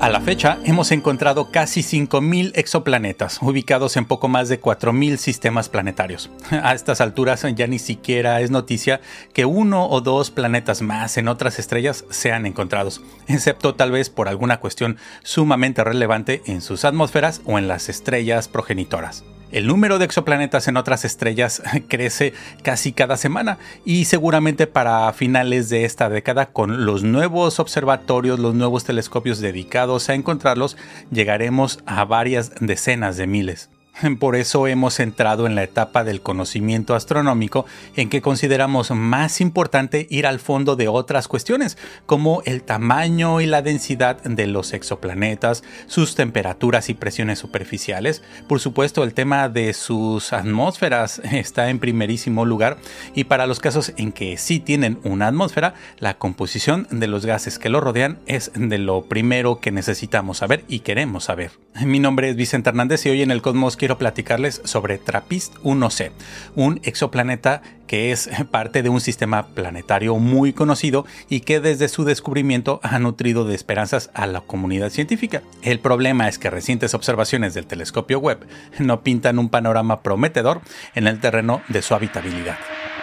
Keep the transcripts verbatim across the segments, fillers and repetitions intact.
A la fecha, hemos encontrado casi cinco mil exoplanetas, ubicados en poco más de cuatro mil sistemas planetarios. A estas alturas ya ni siquiera es noticia que uno o dos planetas más en otras estrellas sean encontrados, excepto tal vez por alguna cuestión sumamente relevante en sus atmósferas o en las estrellas progenitoras. El número de exoplanetas en otras estrellas crece casi cada semana y seguramente para finales de esta década, con los nuevos observatorios, los nuevos telescopios dedicados a encontrarlos, llegaremos a varias decenas de miles. Por eso hemos entrado en la etapa del conocimiento astronómico en que consideramos más importante ir al fondo de otras cuestiones, como el tamaño y la densidad de los exoplanetas, sus temperaturas y presiones superficiales. Por supuesto, el tema de sus atmósferas está en primerísimo lugar, y para los casos en que sí tienen una atmósfera, la composición de los gases que lo rodean es de lo primero que necesitamos saber y queremos saber. Mi nombre es Vicente Hernández y hoy en el Cosmos quiero platicarles sobre TRAPPIST uno ce, un exoplaneta que es parte de un sistema planetario muy conocido y que desde su descubrimiento ha nutrido de esperanzas a la comunidad científica. El problema es que recientes observaciones del telescopio Webb no pintan un panorama prometedor en el terreno de su habitabilidad.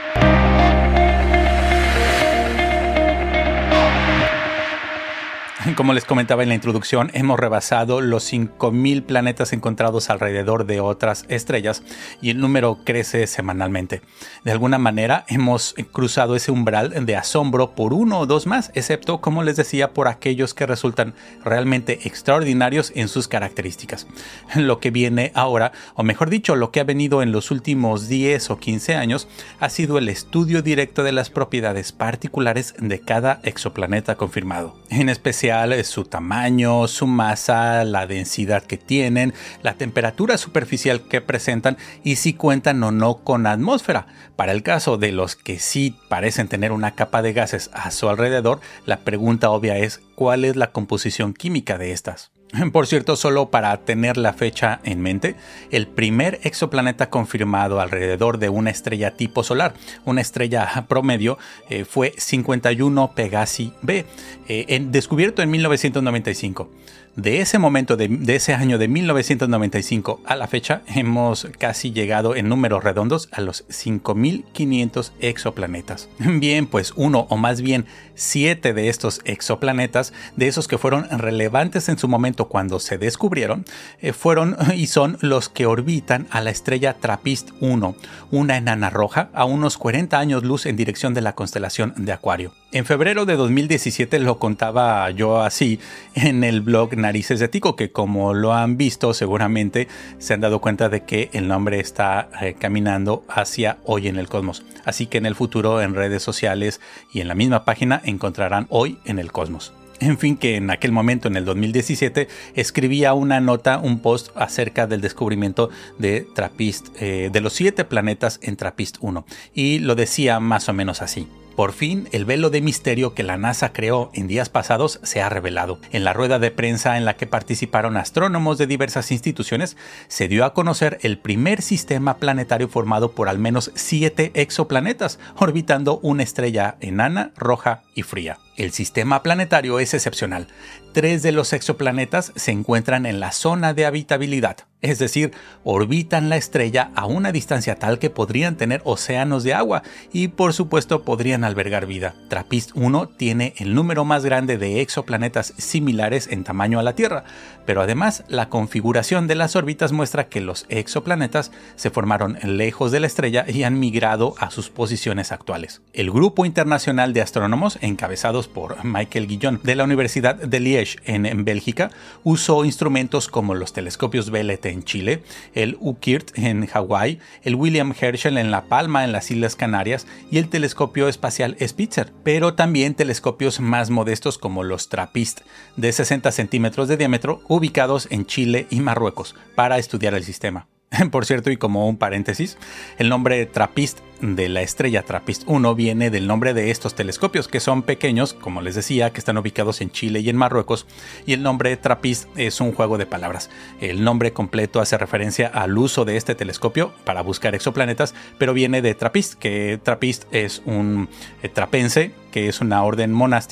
Como les comentaba en la introducción, hemos rebasado los cinco mil planetas encontrados alrededor de otras estrellas y el número crece semanalmente. De alguna manera hemos cruzado ese umbral de asombro por uno o dos más, excepto, como les decía, por aquellos que resultan realmente extraordinarios en sus características. Lo que viene ahora, o mejor dicho, lo que ha venido en los últimos diez o quince años, ha sido el estudio directo de las propiedades particulares de cada exoplaneta confirmado. En especial, su tamaño, su masa, la densidad que tienen, la temperatura superficial que presentan y si cuentan o no con atmósfera. Para el caso de los que sí parecen tener una capa de gases a su alrededor, la pregunta obvia es ¿cuál es la composición química de estas? Por cierto, solo para tener la fecha en mente, el primer exoplaneta confirmado alrededor de una estrella tipo solar, una estrella promedio, eh, fue cincuenta y uno Pegasi b, eh, en, descubierto en mil novecientos noventa y cinco. De ese momento, de, de ese año de mil novecientos noventa y cinco a la fecha, hemos casi llegado en números redondos a los cinco mil quinientos exoplanetas. Bien, pues uno o más bien siete de estos exoplanetas, de esos que fueron relevantes en su momento cuando se descubrieron, eh, fueron y son los que orbitan a la estrella TRAPPIST uno, una enana roja a unos cuarenta años luz en dirección de la constelación de Acuario. En febrero de dos mil diecisiete lo contaba yo así en el blog Narices de Tico, que como lo han visto seguramente se han dado cuenta de que el nombre está eh, caminando hacia Hoy en el Cosmos. Así que en el futuro en redes sociales y en la misma página encontrarán Hoy en el Cosmos. En fin, que en aquel momento, en el dos mil diecisiete, escribía una nota, un post acerca del descubrimiento de TRAPPIST, eh, de los siete planetas en TRAPPIST uno, y lo decía más o menos así. Por fin, el velo de misterio que la NASA creó en días pasados se ha revelado. En la rueda de prensa en la que participaron astrónomos de diversas instituciones, se dio a conocer el primer sistema planetario formado por al menos siete exoplanetas, orbitando una estrella enana, roja y fría. El sistema planetario es excepcional. Tres de los exoplanetas se encuentran en la zona de habitabilidad, es decir, orbitan la estrella a una distancia tal que podrían tener océanos de agua y por supuesto podrían albergar vida. TRAPPIST uno tiene el número más grande de exoplanetas similares en tamaño a la Tierra, pero además la configuración de las órbitas muestra que los exoplanetas se formaron lejos de la estrella y han migrado a sus posiciones actuales. El Grupo Internacional de Astrónomos, encabezados por Michael Guillon de la Universidad de Liège en, en Bélgica, usó instrumentos como los telescopios V L T en Chile, el U K I R T en Hawái, el William Herschel en La Palma en las Islas Canarias y el telescopio espacial Spitzer, pero también telescopios más modestos como los TRAPPIST de sesenta centímetros de diámetro ubicados en Chile y Marruecos para estudiar el sistema. Por cierto, y como un paréntesis, el nombre TRAPPIST de la estrella TRAPPIST uno viene del nombre de estos telescopios, que son pequeños, como les decía, que están ubicados en Chile y en Marruecos, y el nombre TRAPPIST es un juego de palabras. El nombre completo hace referencia al uso de este telescopio para buscar exoplanetas, pero viene de TRAPPIST, que TRAPPIST es un trapense, que es una orden monástica,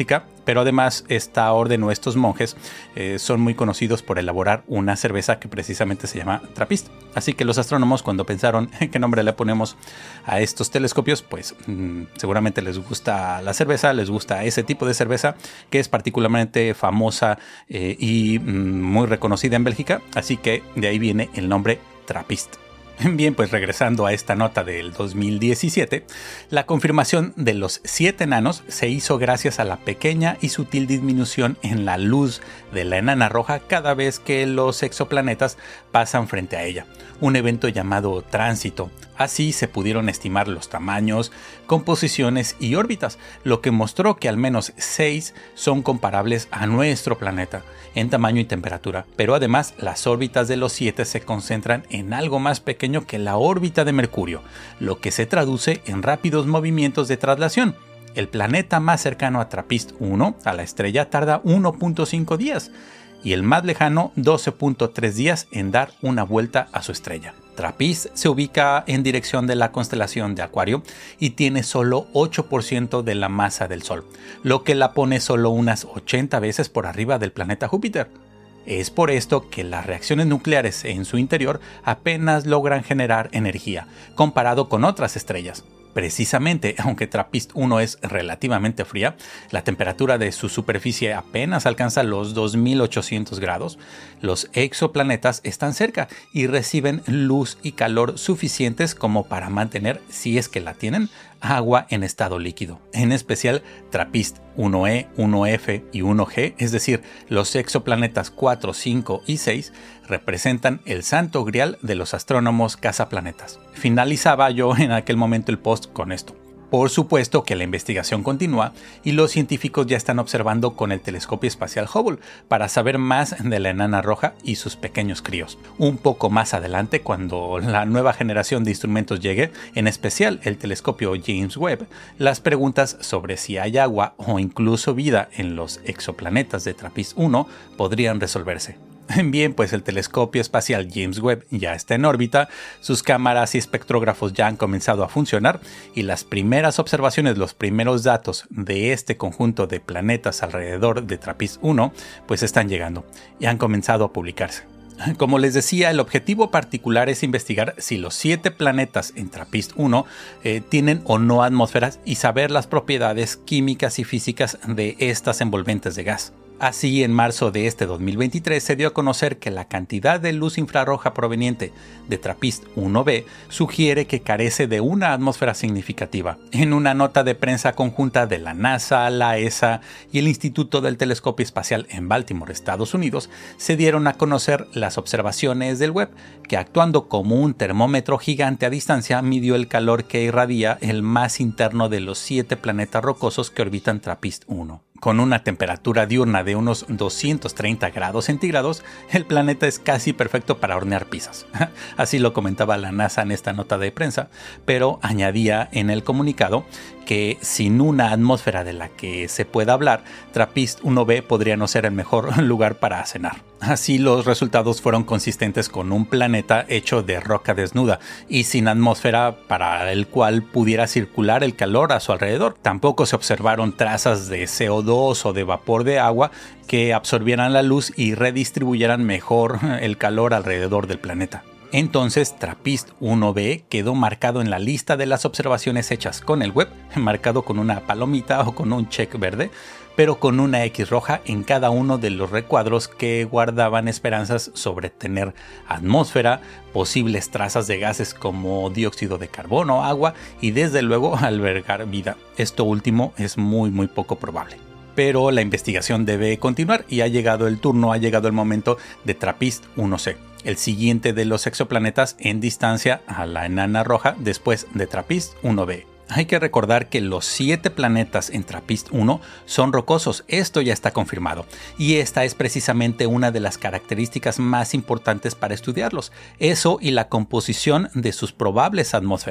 Pero además esta orden o estos monjes eh, son muy conocidos por elaborar una cerveza que precisamente se llama Trappist. Así que los astrónomos, cuando pensaron qué nombre le ponemos a estos telescopios, pues mmm, seguramente les gusta la cerveza, les gusta ese tipo de cerveza que es particularmente famosa eh, y mmm, muy reconocida en Bélgica. Así que de ahí viene el nombre Trappist. Bien, pues regresando a esta nota del dos mil diecisiete, la confirmación de los siete enanos se hizo gracias a la pequeña y sutil disminución en la luz de la enana roja cada vez que los exoplanetas pasan frente a ella, un evento llamado tránsito. Así se pudieron estimar los tamaños, composiciones y órbitas, lo que mostró que al menos seis son comparables a nuestro planeta en tamaño y temperatura, pero además las órbitas de los siete se concentran en algo más pequeño que la órbita de Mercurio, lo que se traduce en rápidos movimientos de traslación. El planeta más cercano a Trappist uno, a la estrella, tarda uno punto cinco días y el más lejano doce punto tres días en dar una vuelta a su estrella. Trappist se ubica en dirección de la constelación de Acuario y tiene solo ocho por ciento de la masa del Sol, lo que la pone solo unas ochenta veces por arriba del planeta Júpiter. Es por esto que las reacciones nucleares en su interior apenas logran generar energía, comparado con otras estrellas. Precisamente, aunque Trappist uno es relativamente fría, la temperatura de su superficie apenas alcanza los dos mil ochocientos grados, los exoplanetas están cerca y reciben luz y calor suficientes como para mantener, si es que la tienen, agua en estado líquido. En especial Trappist uno e, uno efe y uno ge, es decir, los exoplanetas cuatro, cinco y seis, representan el santo grial de los astrónomos cazaplanetas. Finalizaba yo en aquel momento el post con esto. Por supuesto que la investigación continúa y los científicos ya están observando con el telescopio espacial Hubble para saber más de la enana roja y sus pequeños críos. Un poco más adelante, cuando la nueva generación de instrumentos llegue, en especial el telescopio James Webb, las preguntas sobre si hay agua o incluso vida en los exoplanetas de Trappist uno podrían resolverse. Bien, pues el telescopio espacial James Webb ya está en órbita, sus cámaras y espectrógrafos ya han comenzado a funcionar y las primeras observaciones, los primeros datos de este conjunto de planetas alrededor de Trappist uno, pues están llegando y han comenzado a publicarse. Como les decía, el objetivo particular es investigar si los siete planetas en Trappist uno eh, tienen o no atmósferas y saber las propiedades químicas y físicas de estas envolventes de gas. Así, en marzo de este dos mil veintitrés se dio a conocer que la cantidad de luz infrarroja proveniente de Trappist uno be sugiere que carece de una atmósfera significativa. En una nota de prensa conjunta de la NASA, la E S A y el Instituto del Telescopio Espacial en Baltimore, Estados Unidos, se dieron a conocer las observaciones del Webb, que actuando como un termómetro gigante a distancia midió el calor que irradia el más interno de los siete planetas rocosos que orbitan Trappist uno. Con una temperatura diurna de unos doscientos treinta grados centígrados, el planeta es casi perfecto para hornear pizzas. Así lo comentaba la NASA en esta nota de prensa, pero añadía en el comunicado que sin una atmósfera de la que se pueda hablar, Trappist uno be podría no ser el mejor lugar para cenar. Así los resultados fueron consistentes con un planeta hecho de roca desnuda y sin atmósfera para el cual pudiera circular el calor a su alrededor. Tampoco se observaron trazas de ce o dos o de vapor de agua que absorbieran la luz y redistribuyeran mejor el calor alrededor del planeta. Entonces Trappist uno be quedó marcado en la lista de las observaciones hechas con el Webb, marcado con una palomita o con un check verde, pero con una X roja en cada uno de los recuadros que guardaban esperanzas sobre tener atmósfera, posibles trazas de gases como dióxido de carbono, agua y desde luego albergar vida. Esto último es muy muy poco probable. Pero la investigación debe continuar y ha llegado el turno, ha llegado el momento de Trappist uno ce, el siguiente de los exoplanetas en distancia a la enana roja después de Trappist uno be. Hay que recordar que los siete planetas en Trappist uno son rocosos, esto ya está confirmado, y esta es precisamente una de las características más importantes para estudiarlos, eso y la composición de sus probables atmósferas.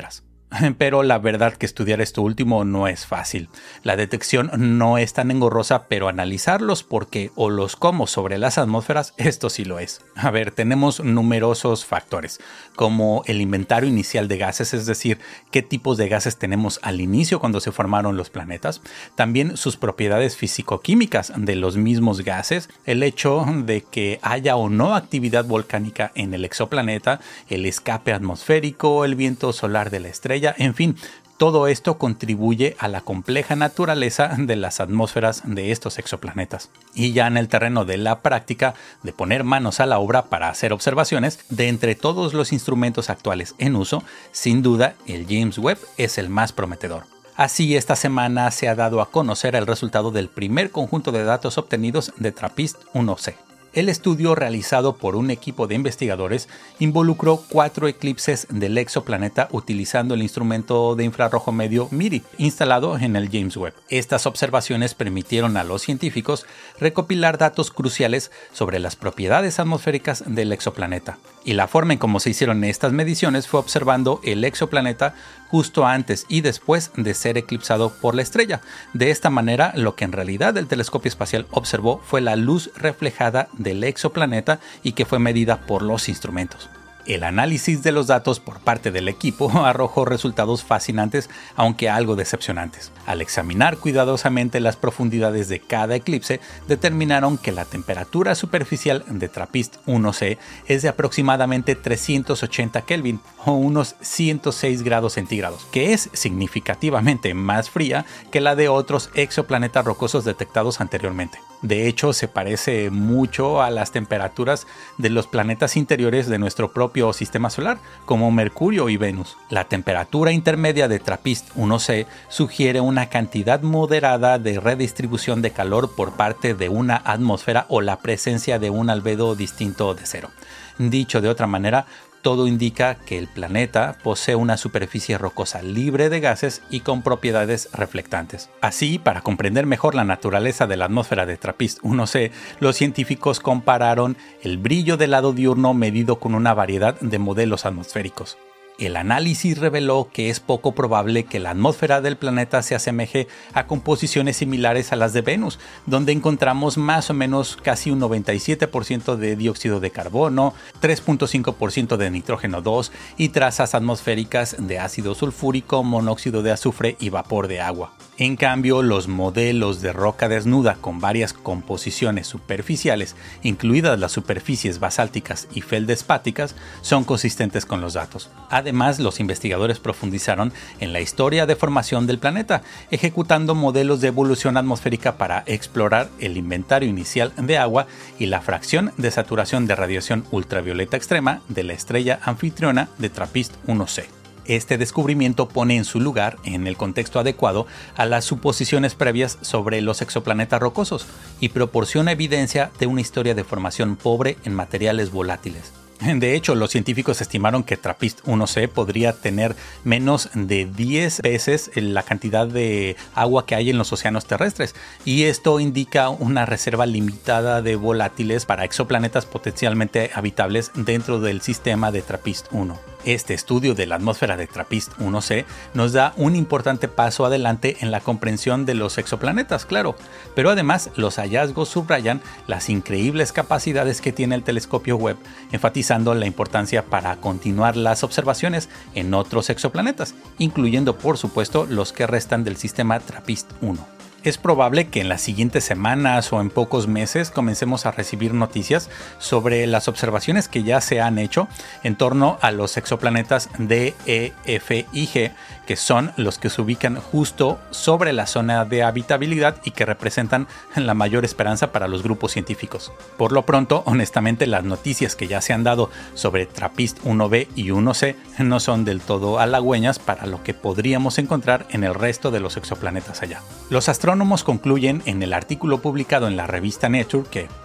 Pero la verdad que estudiar esto último no es fácil. La detección no es tan engorrosa, pero analizar los por qué o los cómo sobre las atmósferas, esto sí lo es. A ver, tenemos numerosos factores, como el inventario inicial de gases, es decir, qué tipos de gases tenemos al inicio cuando se formaron los planetas, también sus propiedades físico-químicas de los mismos gases, el hecho de que haya o no actividad volcánica en el exoplaneta, el escape atmosférico, el viento solar de la estrella, en fin, todo esto contribuye a la compleja naturaleza de las atmósferas de estos exoplanetas. Y ya en el terreno de la práctica, de poner manos a la obra para hacer observaciones, de entre todos los instrumentos actuales en uso, sin duda el James Webb es el más prometedor. Así, esta semana se ha dado a conocer el resultado del primer conjunto de datos obtenidos de TRAPPIST uno ce. El estudio realizado por un equipo de investigadores involucró cuatro eclipses del exoplaneta utilizando el instrumento de infrarrojo medio MIRI instalado en el James Webb. Estas observaciones permitieron a los científicos recopilar datos cruciales sobre las propiedades atmosféricas del exoplaneta. Y la forma en cómo se hicieron estas mediciones fue observando el exoplaneta justo antes y después de ser eclipsado por la estrella. De esta manera, lo que en realidad el telescopio espacial observó fue la luz reflejada del exoplaneta y que fue medida por los instrumentos. El análisis de los datos por parte del equipo arrojó resultados fascinantes, aunque algo decepcionantes. Al examinar cuidadosamente las profundidades de cada eclipse, determinaron que la temperatura superficial de TRAPPIST uno ce es de aproximadamente trescientos ochenta Kelvin o unos ciento seis grados centígrados, que es significativamente más fría que la de otros exoplanetas rocosos detectados anteriormente. De hecho, se parece mucho a las temperaturas de los planetas interiores de nuestro propio sistema solar, como Mercurio y Venus. La temperatura intermedia de TRAPPIST uno ce sugiere una cantidad moderada de redistribución de calor por parte de una atmósfera o la presencia de un albedo distinto de cero. Dicho de otra manera, todo indica que el planeta posee una superficie rocosa libre de gases y con propiedades reflectantes. Así, para comprender mejor la naturaleza de la atmósfera de TRAPPIST uno ce, los científicos compararon el brillo del lado diurno medido con una variedad de modelos atmosféricos. El análisis reveló que es poco probable que la atmósfera del planeta se asemeje a composiciones similares a las de Venus, donde encontramos más o menos casi un noventa y siete por ciento de dióxido de carbono, tres punto cinco por ciento de nitrógeno dos y trazas atmosféricas de ácido sulfúrico, monóxido de azufre y vapor de agua. En cambio, los modelos de roca desnuda con varias composiciones superficiales, incluidas las superficies basálticas y feldespáticas, son consistentes con los datos. Además, los investigadores profundizaron en la historia de formación del planeta, ejecutando modelos de evolución atmosférica para explorar el inventario inicial de agua y la fracción de saturación de radiación ultravioleta extrema de la estrella anfitriona de TRAPPIST uno ce. Este descubrimiento pone en su lugar, en el contexto adecuado, a las suposiciones previas sobre los exoplanetas rocosos y proporciona evidencia de una historia de formación pobre en materiales volátiles. De hecho, los científicos estimaron que TRAPPIST uno ce podría tener menos de diez veces la cantidad de agua que hay en los océanos terrestres, y esto indica una reserva limitada de volátiles para exoplanetas potencialmente habitables dentro del sistema de TRAPPIST uno. Este estudio de la atmósfera de TRAPPIST uno ce nos da un importante paso adelante en la comprensión de los exoplanetas, claro, pero además los hallazgos subrayan las increíbles capacidades que tiene el telescopio Webb, enfatizando la importancia para continuar las observaciones en otros exoplanetas, incluyendo por supuesto los que restan del sistema TRAPPIST uno. Es probable que en las siguientes semanas o en pocos meses comencemos a recibir noticias sobre las observaciones que ya se han hecho en torno a los exoplanetas D, E, F y G, que son los que se ubican justo sobre la zona de habitabilidad y que representan la mayor esperanza para los grupos científicos. Por lo pronto, honestamente, las noticias que ya se han dado sobre TRAPPIST uno be y uno ce no son del todo halagüeñas para lo que podríamos encontrar en el resto de los exoplanetas allá. Los astrónomos concluyen en el artículo publicado en la revista Nature que,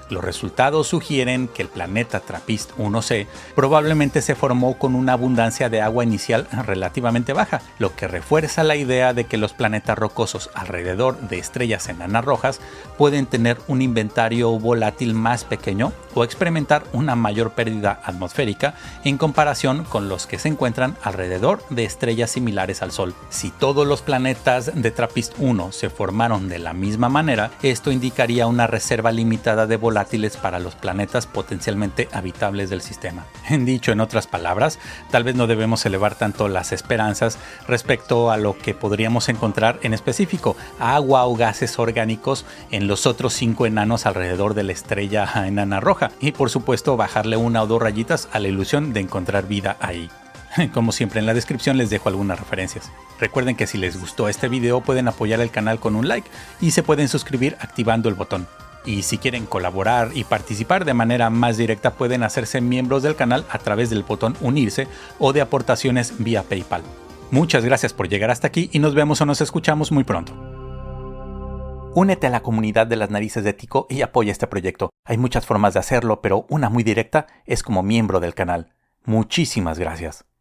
Los resultados sugieren que el planeta TRAPPIST uno ce probablemente se formó con una abundancia de agua inicial relativamente baja, lo que refuerza la idea de que los planetas rocosos alrededor de estrellas enanas rojas pueden tener un inventario volátil más pequeño o experimentar una mayor pérdida atmosférica en comparación con los que se encuentran alrededor de estrellas similares al Sol. Si todos los planetas de TRAPPIST uno se formaron de la misma manera, esto indicaría una reserva limitada de volátiles para los planetas potencialmente habitables del sistema. Dicho en otras palabras, tal vez no debemos elevar tanto las esperanzas respecto a lo que podríamos encontrar en específico, agua o gases orgánicos en los otros cinco enanos alrededor de la estrella enana roja, y por supuesto bajarle una o dos rayitas a la ilusión de encontrar vida ahí. Como siempre, en la descripción les dejo algunas referencias. Recuerden que si les gustó este video pueden apoyar el canal con un like y se pueden suscribir activando el botón. Y si quieren colaborar y participar de manera más directa pueden hacerse miembros del canal a través del botón unirse o de aportaciones vía PayPal. Muchas gracias por llegar hasta aquí y nos vemos o nos escuchamos muy pronto. Únete a la comunidad de las narices de Tico y apoya este proyecto. Hay muchas formas de hacerlo, pero una muy directa es como miembro del canal. Muchísimas gracias.